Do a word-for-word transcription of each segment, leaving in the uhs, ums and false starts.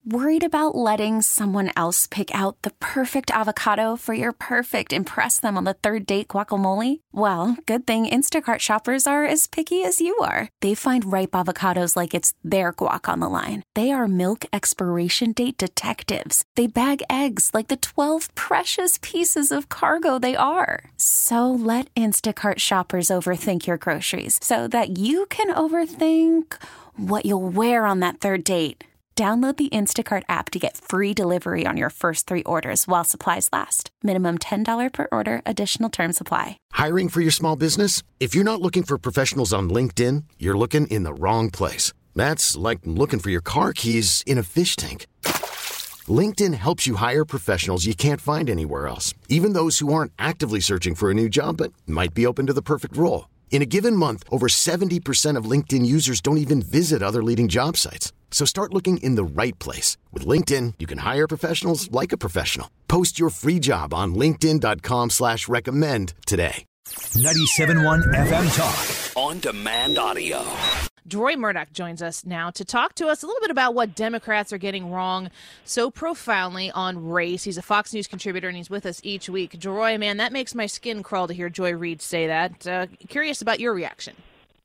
Worried about letting someone else pick out the perfect avocado for your perfect impress them on the third date guacamole? Well, good thing Instacart shoppers are as picky as you are. They find ripe avocados like it's their guac on the line. They are milk expiration date detectives. They bag eggs like the twelve precious pieces of cargo they are. So let Instacart shoppers overthink your groceries so that you can overthink what you'll wear on that third date. Download the Instacart app to get free delivery on your first three orders while supplies last. Minimum ten dollars per order. Additional terms apply. Hiring for your small business? If you're not looking for professionals on LinkedIn, you're looking in the wrong place. That's like looking for your car keys in a fish tank. LinkedIn helps you hire professionals you can't find anywhere else, even those who aren't actively searching for a new job but might be open to the perfect role. In a given month, over seventy percent of LinkedIn users don't even visit other leading job sites. So start looking in the right place. With LinkedIn, you can hire professionals like a professional. Post your free job on linkedin dot com slash recommend today. ninety-seven point one F M Talk. On demand audio. Droy Murdoch joins us now to talk to us a little bit about what Democrats are getting wrong so profoundly on race. He's a Fox News contributor, and he's with us each week. Droy, man, that makes my skin crawl to hear Joy Reid say that. Uh, curious about your reaction.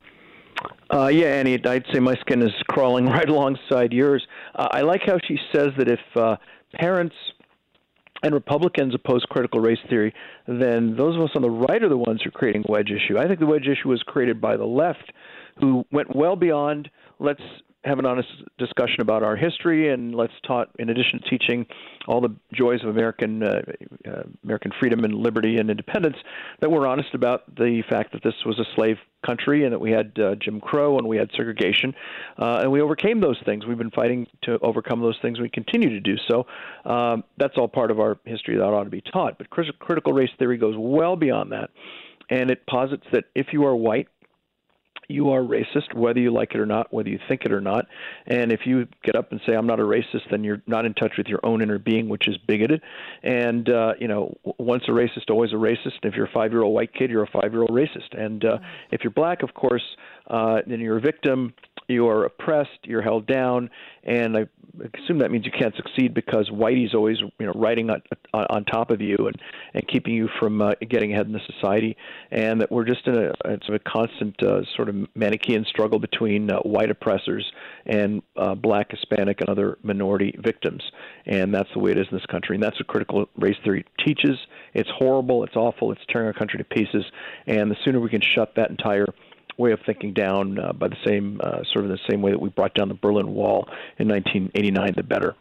Uh, yeah, Annie, I'd say my skin is crawling right alongside yours. Uh, I like how she says that if uh, parents and Republicans oppose critical race theory, then those of us on the right are the ones who are creating a wedge issue. I think the wedge issue was created by the left, who went well beyond let's have an honest discussion about our history, and let's taught, in addition to teaching all the joys of American uh, uh, American freedom and liberty and independence, that we're honest about the fact that this was a slave country and that we had uh, Jim Crow and we had segregation, uh, and we overcame those things. We've been fighting to overcome those things. We continue to do so. Um, that's all part of our history that ought to be taught. But critical race theory goes well beyond that, and it posits that if you are white, you are racist, whether you like it or not, whether you think it or not. And if you get up and say, I'm not a racist, then you're not in touch with your own inner being, which is bigoted. And, uh, you know, once a racist, always a racist. If you're a five-year-old white kid, you're a five-year-old racist. And uh, if you're black, of course, uh, then you're a victim. You are oppressed, you're held down, and I assume that means you can't succeed because Whitey's always, you know, riding on, on top of you and, and keeping you from uh, getting ahead in the society, and that we're just in a, it's a constant uh, sort of Manichaean struggle between uh, white oppressors and uh, black, Hispanic, and other minority victims, and that's the way it is in this country, and that's what critical race theory teaches. It's horrible, it's awful, it's tearing our country to pieces, and the sooner we can shut that entire way of thinking down uh, by the same uh, sort of the same way that we brought down the Berlin Wall in nineteen eighty-nine, the better.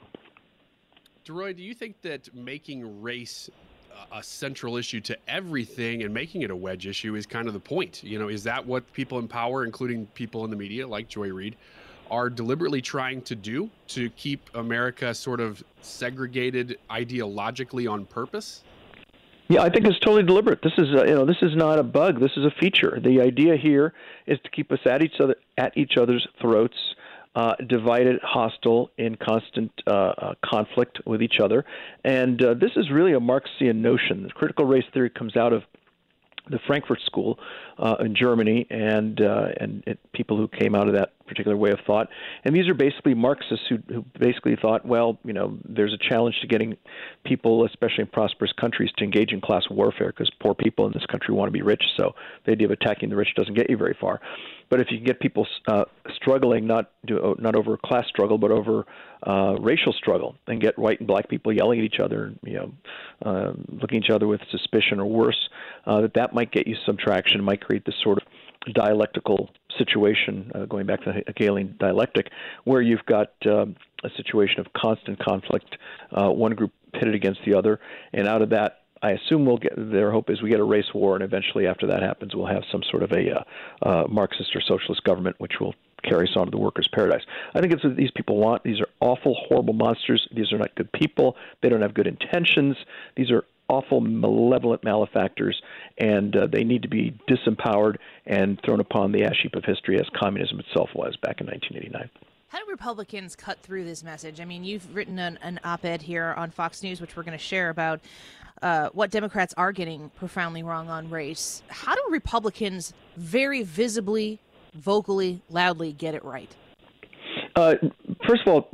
Droy, do you think that making race a central issue to everything and making it a wedge issue is kind of the point? You know, is that what people in power, including people in the media like Joy Reid, are deliberately trying to do to keep America sort of segregated ideologically on purpose? Yeah, I think it's totally deliberate. This is, uh, you know, this is not a bug. This is a feature. The idea here is to keep us at each other, at each other's throats, uh, divided, hostile, in constant uh, uh, conflict with each other. And uh, this is really a Marxian notion. The critical race theory comes out of the Frankfurt School uh, in Germany, and uh, and it, people who came out of that particular way of thought. And these are basically Marxists who, who basically thought, well, you know, there's a challenge to getting people, especially in prosperous countries, to engage in class warfare because poor people in this country want to be rich. So the idea of attacking the rich doesn't get you very far. But if you can get people uh, struggling, not do, not over a class struggle, but over uh, racial struggle, and get white and black people yelling at each other, you know, uh, looking at each other with suspicion or worse, uh, that that might get you some traction, might create this sort of dialectical situation, uh, going back to the Hegelian dialectic, where you've got um, a situation of constant conflict, uh, one group pitted against the other, and out of that, I assume we'll get, their hope is we get a race war, and eventually after that happens, we'll have some sort of a uh, uh, Marxist or socialist government, which will carry us on to the workers' paradise. I think it's what these people want. These are awful, horrible monsters. These are not good people. They don't have good intentions. These are awful, malevolent malefactors, and uh, they need to be disempowered and thrown upon the ash heap of history as communism itself was back in nineteen eighty-nine. How do Republicans cut through this message? I mean, you've written an, an op-ed here on Fox News, which we're going to share about uh, what Democrats are getting profoundly wrong on race. How do Republicans very visibly, vocally, loudly get it right? Uh, first of all,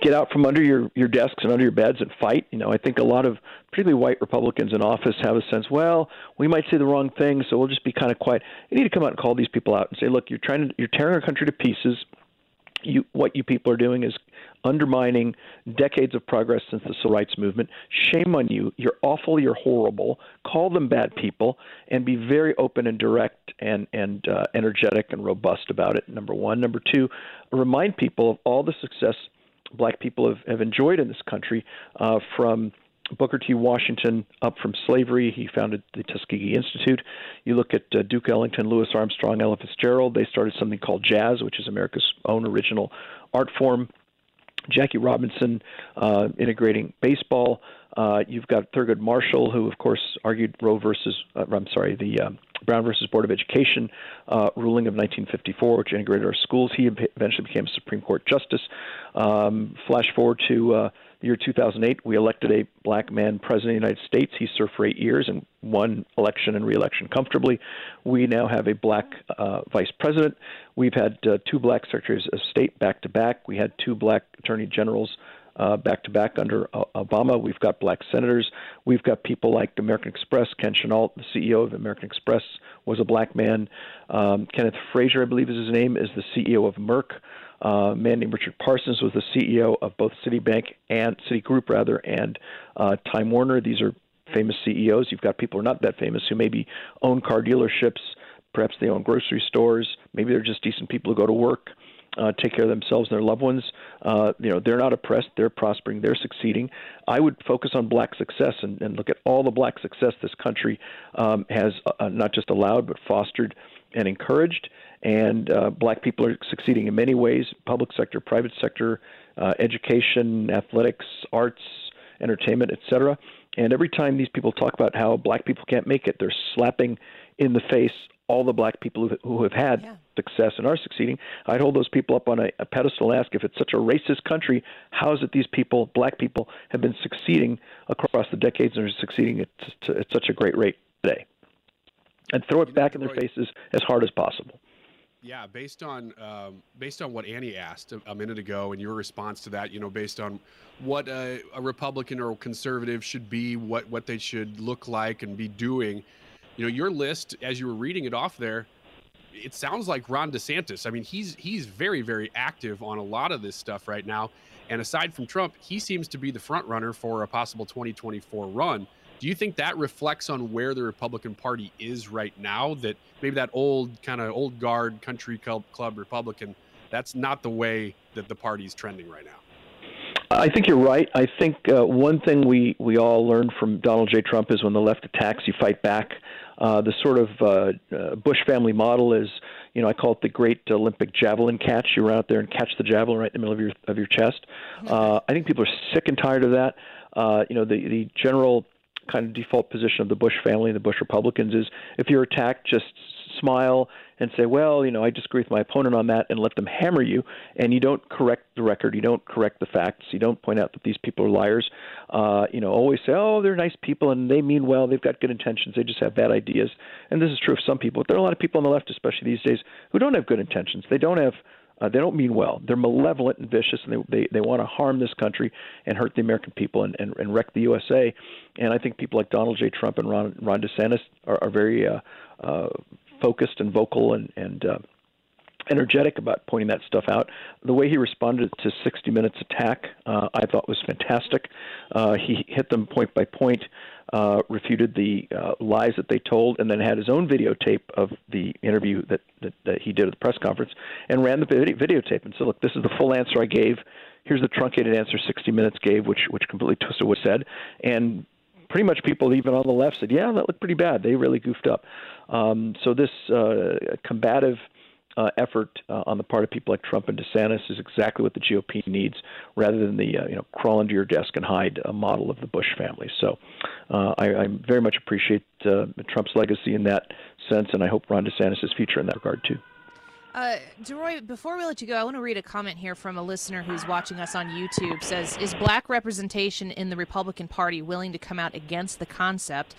get out from under your, your desks and under your beds and fight. You know, I think a lot of particularly white Republicans in office have a sense, well, we might say the wrong thing, so we'll just be kind of quiet. You need to come out and call these people out and say, look, you're trying to, you're tearing our country to pieces. You, what you people are doing is undermining decades of progress since the civil rights movement. Shame on you. You're awful. You're horrible. Call them bad people and be very open and direct and, and uh, energetic and robust about it, number one. Number two, remind people of all the success black people have, have enjoyed in this country, uh, from Booker T. Washington up from slavery. He founded the Tuskegee Institute. You look at uh, Duke Ellington, Louis Armstrong, Ella Fitzgerald. They started something called jazz, which is America's own original art form. Jackie Robinson uh, integrating baseball. Uh, you've got Thurgood Marshall, who, of course, argued Roe versus, uh, I'm sorry, the uh, Brown versus Board of Education uh, ruling of nineteen fifty-four, which integrated our schools. He eventually became a Supreme Court justice. Um, flash forward to uh, the year two thousand eight, we elected a black man president of the United States. He served for eight years and won election and re-election comfortably. We now have a black uh, vice president. We've had uh, two black secretaries of state back-to-back. We had two black attorney generals uh, back-to-back under uh, Obama. We've got black senators. We've got people like American Express. Ken Chenault, the C E O of American Express, was a black man. Um, Kenneth Frazier, I believe is his name, is the C E O of Merck. Uh, a man named Richard Parsons was the C E O of both Citibank and Citigroup, rather, and uh, Time Warner. These are famous C E Os. You've got people who are not that famous who maybe own car dealerships. Perhaps they own grocery stores. Maybe they're just decent people who go to work, uh, take care of themselves and their loved ones. Uh, you know, they're not oppressed. They're prospering. They're succeeding. I would focus on black success and, and look at all the black success this country um, has uh, not just allowed but fostered and encouraged. And uh, black people are succeeding in many ways: public sector, private sector, uh, education, athletics, arts, entertainment, et cetera. And every time these people talk about how black people can't make it, they're slapping in the face all the black people who, who have had yeah. success and are succeeding. I'd hold those people up on a, a pedestal and ask, if it's such a racist country, how is it these people, black people, have been succeeding across the decades and are succeeding at, to, at such a great rate today? And throw it you back know, in their faces as hard as possible. Yeah, based on um, based on what Annie asked a, a minute ago, and your response to that, you know, based on what a, a Republican or a conservative should be, what what they should look like and be doing, you know, your list, as you were reading it off there, it sounds like Ron DeSantis. I mean, he's he's very very active on a lot of this stuff right now, and aside from Trump, he seems to be the front runner for a possible twenty twenty-four run. Do you think that reflects on where the Republican Party is right now, that maybe that old kind of old guard country club, club Republican, that's not the way that the party is trending right now? I think you're right. I think uh, one thing we, we all learned from Donald J. Trump is when the left attacks, you fight back. Uh, the sort of uh, uh, Bush family model is, you know, I call it the great Olympic javelin catch. You run out there and catch the javelin right in the middle of your of your chest. Uh, I think people are sick and tired of that. Uh, you know, the, the general kind of default position of the Bush family and the Bush Republicans is, if you're attacked, just smile and say, well, you know, I disagree with my opponent on that, and let them hammer you. And you don't correct the record. You don't correct the facts. You don't point out that these people are liars. Uh, you know, always say, oh, they're nice people and they mean well. They've got good intentions. They just have bad ideas. And this is true of some people. But there are a lot of people on the left, especially these days, who don't have good intentions. They don't have Uh, they don't mean well. They're malevolent and vicious, and they they, they want to harm this country and hurt the American people and, and, and wreck the U S A. And I think people like Donald J. Trump and Ron, Ron DeSantis are, are very uh, uh, focused and vocal and, and uh, energetic about pointing that stuff out. The way he responded to sixty minutes attack, uh, I thought was fantastic. Uh, he hit them point by point, uh, refuted the uh, lies that they told, and then had his own videotape of the interview that, that, that he did at the press conference, and ran the video, videotape and said, look, this is the full answer I gave. Here's the truncated answer sixty minutes gave, which, which completely twisted what said. And pretty much people even on the left said, yeah, that looked pretty bad. They really goofed up. Um, so this uh, combative Uh, effort uh, on the part of people like Trump and DeSantis is exactly what the G O P needs, rather than the uh, you know crawl under your desk and hide uh, model of the Bush family. So uh, I, I very much appreciate uh, Trump's legacy in that sense, and I hope Ron DeSantis' future in that regard too. Uh, DeRoy, before we let you go, I want to read a comment here from a listener who's watching us on YouTube. Says, is black representation in the Republican Party willing to come out against the concept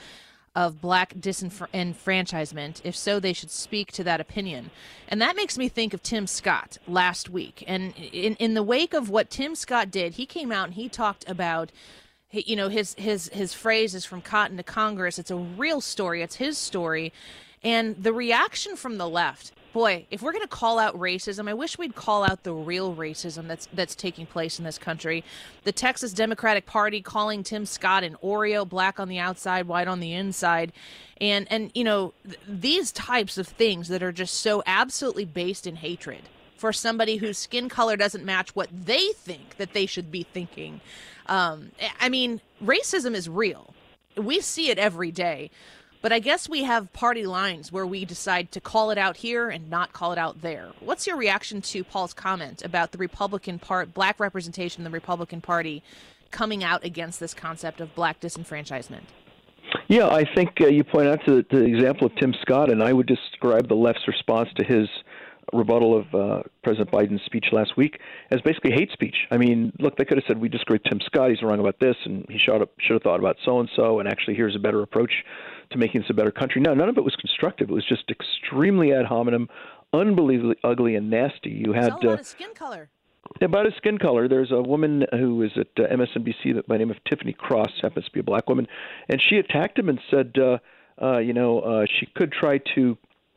of black disenfranchisement? If so, they should speak to that opinion. And that makes me think of Tim Scott last week. And in, in the wake of what Tim Scott did, he came out and he talked about, you know, his his his phrase is from cotton to Congress. It's a real story. It's his story. And the reaction from the left, boy, if we're going to call out racism, I wish we'd call out the real racism that's that's taking place in this country. The Texas Democratic Party calling Tim Scott an Oreo, black on the outside, white on the inside. And, and you know, th- these types of things that are just so absolutely based in hatred for somebody whose skin color doesn't match what they think that they should be thinking. Um, I mean, racism is real. We see it every day. But I guess we have party lines where we decide to call it out here and not call it out there. What's your reaction to Paul's comment about the Republican part, black representation in the Republican Party coming out against this concept of black disenfranchisement? Yeah, I think uh, you point out to the, to the example of Tim Scott, and I would describe the left's response to his rebuttal of uh, President Biden's speech last week as basically hate speech. I mean, look, they could have said, we disagree with Tim Scott, he's wrong about this, and he should have, should have thought about so-and-so, and actually here's a better approach to making this a better country. No, none of it was constructive. It was just extremely ad hominem, unbelievably ugly and nasty. You had it's all about uh, his skin color. About his skin color. There's a woman who is at uh, M S N B C by the name of Tiffany Cross, happens to be a black woman, and she attacked him and said, uh, uh, you know, uh, she could try to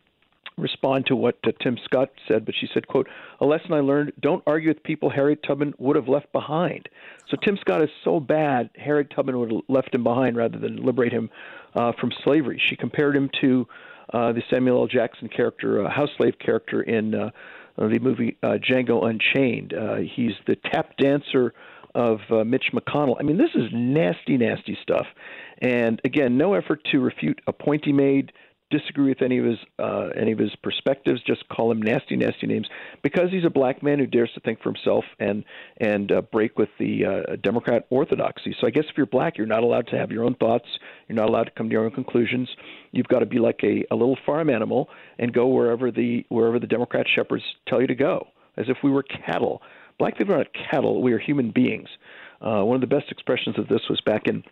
respond to what uh, Tim Scott said, but she said, quote, a lesson I learned, don't argue with people Harriet Tubman would have left behind. So Tim Scott is so bad, Harriet Tubman would have left him behind rather than liberate him uh, from slavery. She compared him to uh, the Samuel L. Jackson character, uh, house slave character in uh, the movie uh, Django Unchained. Uh, he's the tap dancer of uh, Mitch McConnell. I mean, this is nasty, nasty stuff. And again, no effort to refute a point he made, disagree with any of his uh, any of his perspectives, just call him nasty, nasty names because he's a black man who dares to think for himself and and uh, break with the uh, Democrat orthodoxy. So I guess if you're black, you're not allowed to have your own thoughts. You're not allowed to come to your own conclusions. You've got to be like a, a little farm animal and go wherever the wherever the Democrat shepherds tell you to go, as if we were cattle. Black people are not cattle. We are human beings. Uh, one of the best expressions of this was back in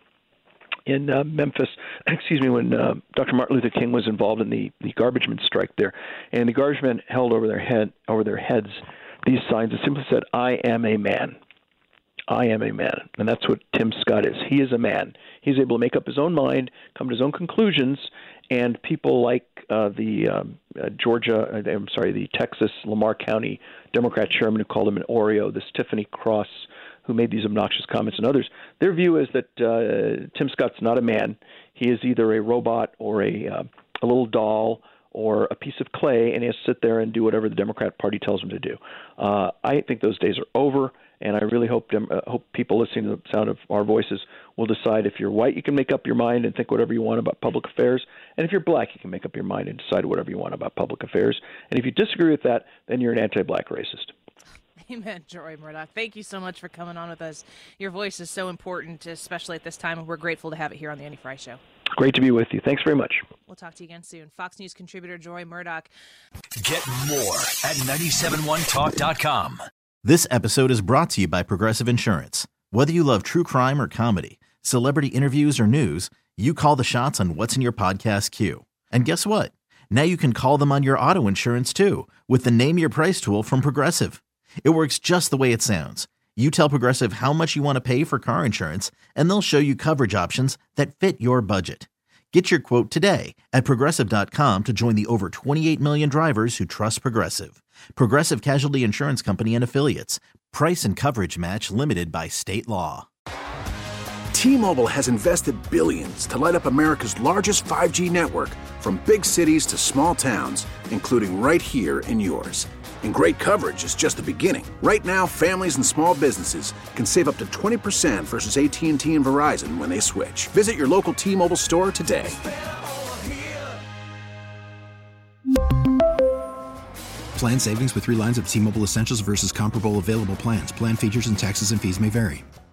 in uh, Memphis, excuse me, when uh, Doctor Martin Luther King was involved in the, the garbage men strike there, and the garbage men held over their head over their heads these signs that simply said, I am a man. I am a man. And that's what Tim Scott is. He is a man. He's able to make up his own mind, come to his own conclusions, and people like uh, the um, uh, Georgia, uh, I'm sorry, the Texas Lamar County Democrat chairman who called him an Oreo, this Tiffany Cross, who made these obnoxious comments, and others, their view is that uh, Tim Scott's not a man. He is either a robot or a uh, a little doll or a piece of clay, and he has to sit there and do whatever the Democrat Party tells him to do. Uh, I think those days are over, and I really hope dem- uh, hope people listening to the sound of our voices will decide if you're white, you can make up your mind and think whatever you want about public affairs, and if you're black, you can make up your mind and decide whatever you want about public affairs. And if you disagree with that, then you're an anti-black racist. Amen, Joy Murdoch. Thank you so much for coming on with us. Your voice is so important, especially at this time, and we're grateful to have it here on the Andy Fry Show. Great to be with you. Thanks very much. We'll talk to you again soon. Fox News contributor Joy Murdoch. Get more at nine seven one talk dot com. This episode is brought to you by Progressive Insurance. Whether you love true crime or comedy, celebrity interviews or news, you call the shots on what's in your podcast queue. And guess what? Now you can call them on your auto insurance too with the Name Your Price tool from Progressive. It works just the way it sounds. You tell Progressive how much you want to pay for car insurance, and they'll show you coverage options that fit your budget. Get your quote today at Progressive dot com to join the over twenty-eight million drivers who trust Progressive. Progressive Casualty Insurance Company and Affiliates. Price and coverage match limited by state law. T-Mobile has invested billions to light up America's largest five G network, from big cities to small towns, including right here in yours. And great coverage is just the beginning. Right now, families and small businesses can save up to twenty percent versus A T and T and Verizon when they switch. Visit your local T-Mobile store today. Plan savings with three lines of T-Mobile Essentials versus comparable available plans. Plan features and taxes and fees may vary.